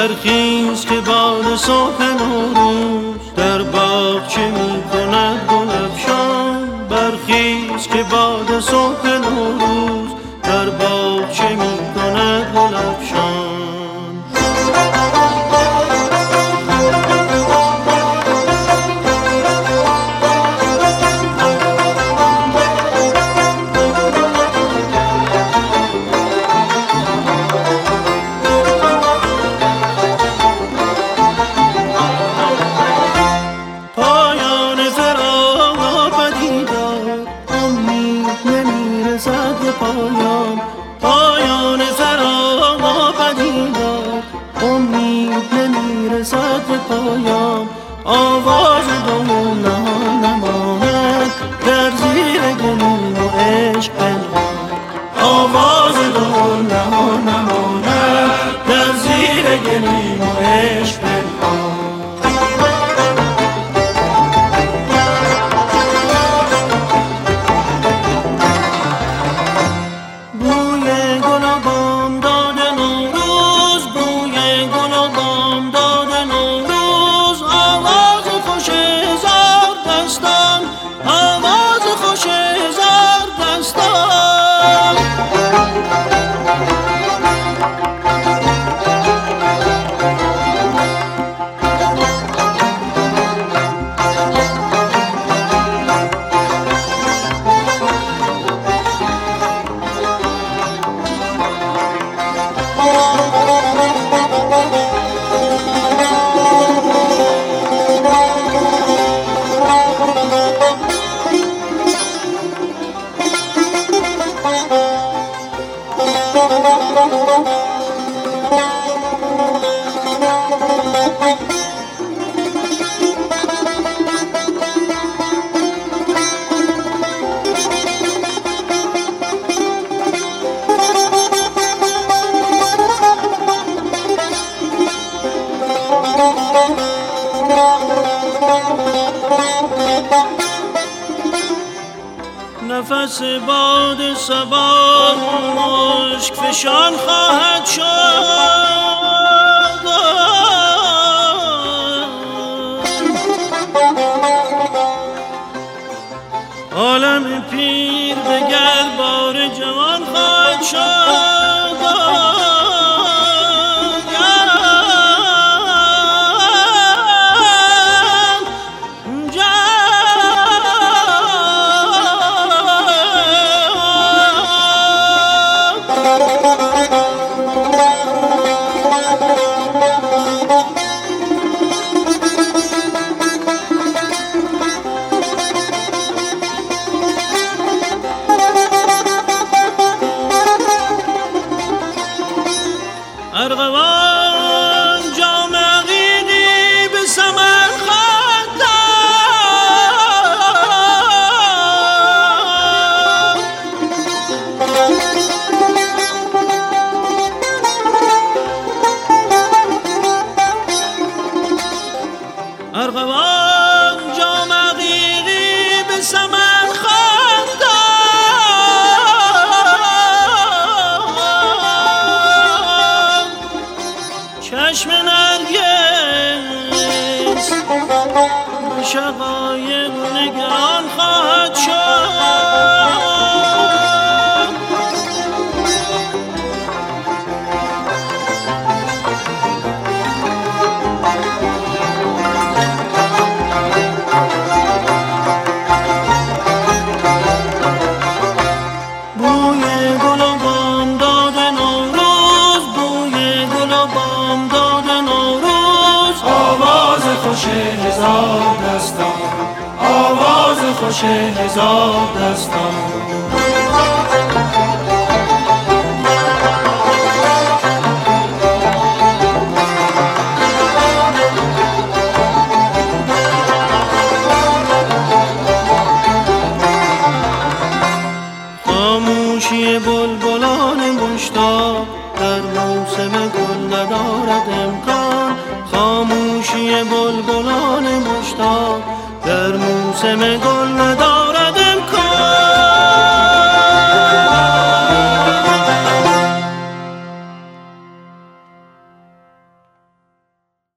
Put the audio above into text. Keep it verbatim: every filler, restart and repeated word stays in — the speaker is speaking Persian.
برخیز که باد صبح نوروز در باغ چه می کند گل افشان. برخیز که باد صبح نوروز در باغ چه می کند گل افشان. پایان پایان فراق آمدیدار، امید نمیرسد به پایان. آواز دل نهان نماند در زیر گلیم و عشق پنهان. آواز دل نهان نماند در زیر گلیم و عشق پنهان. نفس باد صبا مشک فشان خواهد شد. عالم پیر به گربار جوان خواهد شد. ارغوان جام عقیقی به ثمر خواهد داد. ارغوان جام عقیقی به ثمر خواهد داد. چشم نرگس به شقایق نگران خواهد شد. بوی گل و بامداد نوروز، بوی گل و بامداد نوروز. آواز خوش هزار دستان، آواز خوش هزار دستان. خاموشی بلبلان مشتاق در موسم گل ندارد امکان. خاموشی بلبلان مشتاق در موسم گل ندارد